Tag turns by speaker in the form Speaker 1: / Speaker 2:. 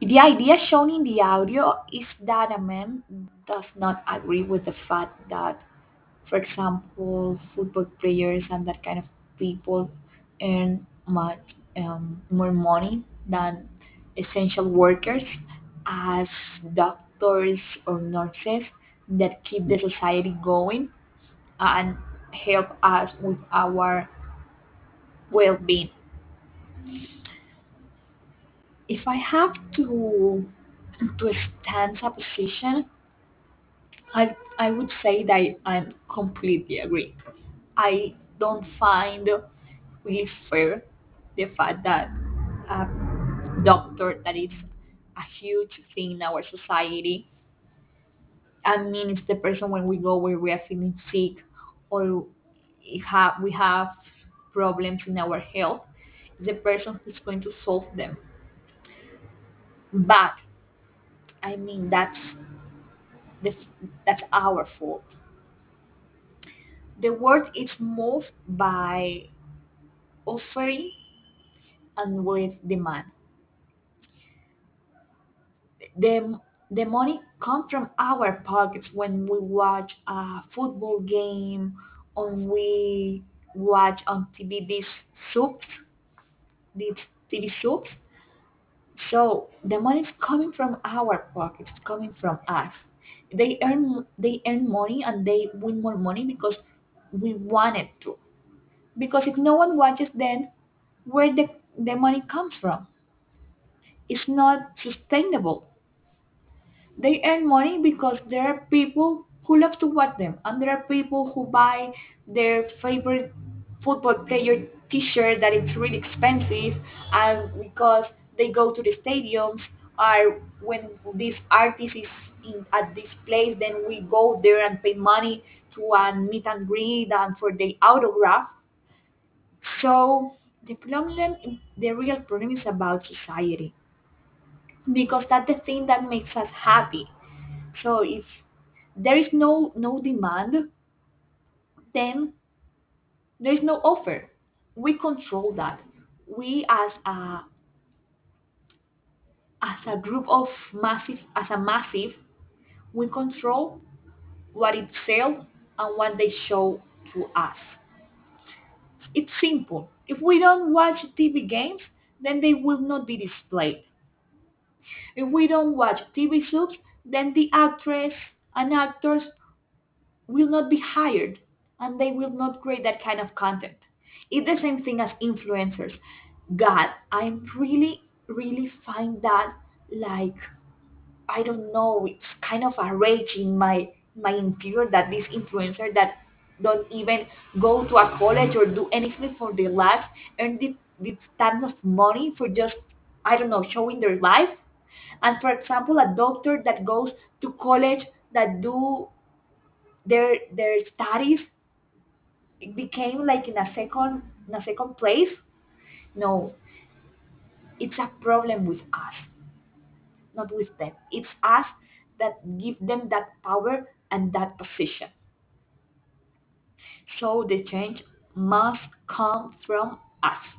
Speaker 1: The idea shown in the audio is that a man does not agree with the fact that, for example, football players and that kind of people earn much more money than essential workers as doctors or nurses that keep the society going and help us with our well-being. If I have to stand a position, I would say that I completely agree. I don't find really fair the fact that a doctor that is a huge thing in our society. I mean, it's the person when we go where we are feeling sick or we have problems in our health, the person who's going to solve them. But I mean, the, that's our fault. The world is moved by offering and with demand. The, the money comes from our pockets when we watch a football game, or we watch on TV these TV soups. So the money is coming from our pockets, it's coming from us. They earn money and they win more money because we wanted to. Because if no one watches, then where the money comes from? It's not sustainable. They earn money because there are people who love to watch them, and there are people who buy their favorite football player T-shirt that it's really expensive, and because they go to the stadiums, or when this artist is at this place, then we go there and pay money to a meet and greet and for the autograph. So the real problem is about society because that's the thing that makes us happy. So if there is no demand, then there is no offer. We control that. We as a group of massive, we control what it sells and what they show to us. It's simple. If we don't watch TV games, then they will not be displayed. If we don't watch TV soaps, then the actress and actors will not be hired and they will not create that kind of content. It's the same thing as influencers. God, I'm really find that like I don't know, it's kind of a rage in my interior that this influencer that don't even go to a college or do anything for their lives earn this ton of money for just I don't know showing their life. And for example, a doctor that goes to college that do their studies became like in a second place. No, it's a problem with us, not with them. It's us that give them that power and that position. So the change must come from us.